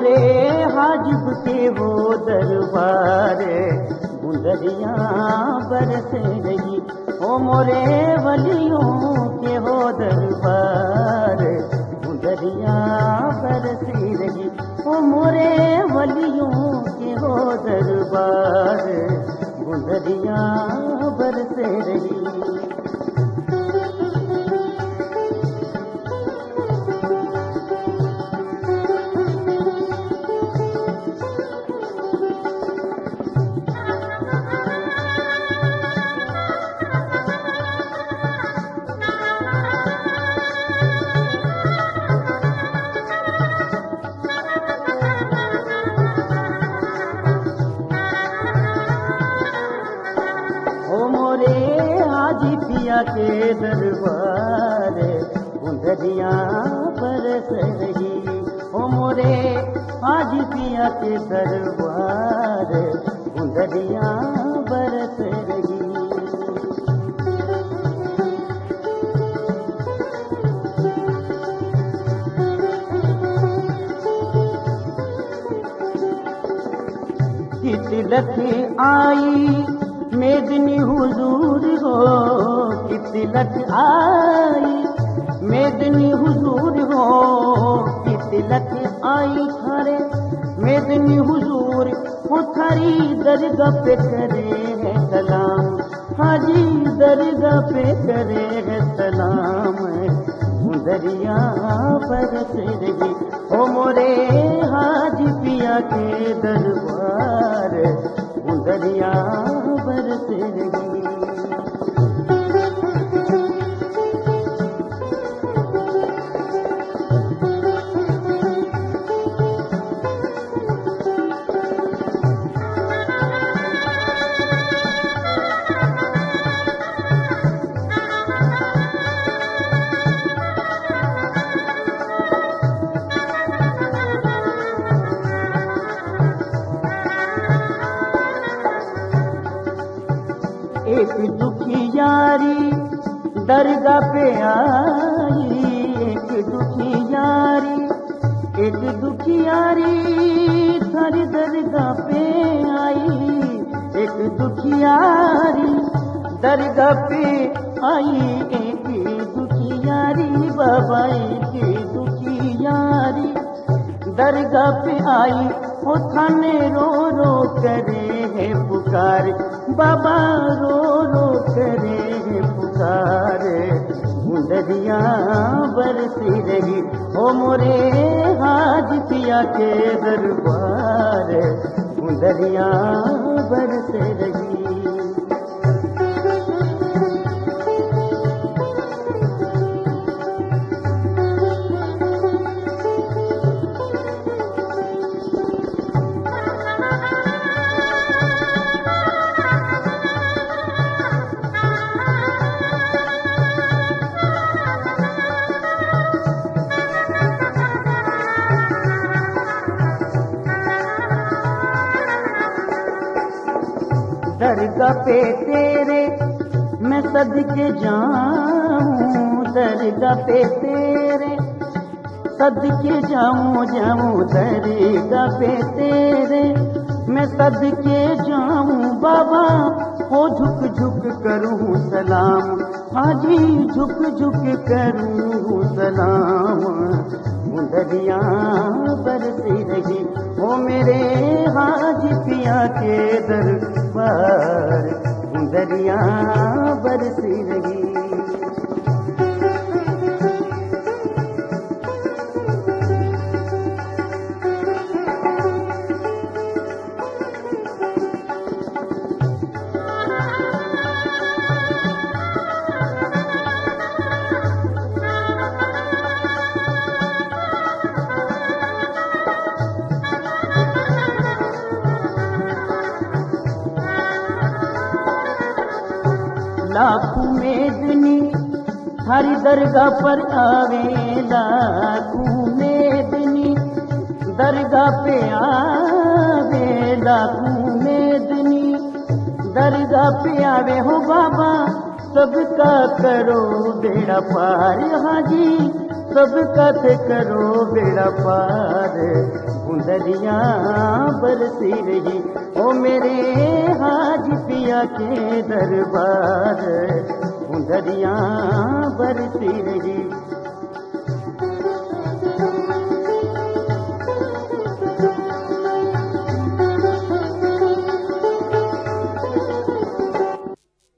मोरे हाजिब के वो दरबार गुंदरिया बरस रही। ओ मोरे वलियों के वो दरबार गुंदरिया बरस रही। ओ मोरे वलियों के वो दरबार गुंदरिया बरस रही। हाजी पिया के दरबार गुंदरिया बरस रही। ओ मोरे हाजी पिया के दरबार गुंदरिया बरस रही। तिलक आई मेदनी हुजूर हो, तिलक आई मेदनी हुजूर हो, तिलक आई थारे मेदनी हुजूर हो। थारी दरगाह पे करे है सलाम, हाजी दरगाह पे करे है सलाम गुंदरिया बरस रही। ओ मोरे हाजी पिया के दरबार गुंदरिया बरस रही। एक दुखियारी दरगाह पे आई, एक दुखियारी थारी दरगाह पे आई। एक दुखियारी दरगाह पे आई, एक दुखियारी बाबा एक दुखियारी दरगाह पे आई। वो थाने रो रो करे है पुकार, बाबा रो रो करे है पुकार गुंदरिया बरसी रही। ओ मोरे हाजी पिया के दरबार गुंदरिया बरस रही। दरगाह पे तेरे मैं सदके जाऊं, दरगाह पे तेरे सदके जाऊं दरगाह पे तेरे मैं सदके जाऊं। बाबा हो झुक झुक करूं सलाम, हाजी झुक झुक करूं सलाम गुंदरिया बरसी रही। ओ मेरे हाजी पिया के दरबार गुंदरिया बरसी रही। लाखों मेदनी थारी दरगाह पर आवे, लाखों मेदनी दरगाह पे आवे, लाखों मेदनी दरगाह पे आवे। हो बाबा सबका करो बेड़ा पार, हाँ जी सबका थे करो बेड़ा पार। बूंदरियां बरसी रही ओ मेरे हाजी पिया के दरबार, बूंदरियां बरसी रही।